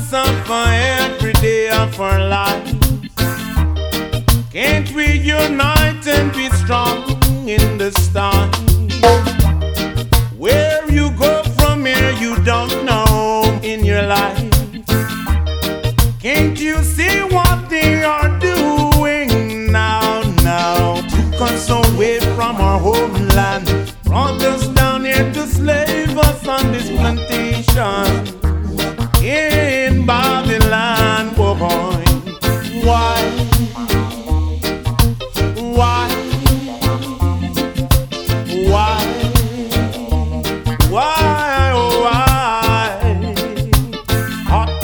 suffer every day of our life. Can't we unite and be strong in this time? Where you go from here, you don't know in your life. Can't you see what they are doing now? Took us away from our homeland, brought us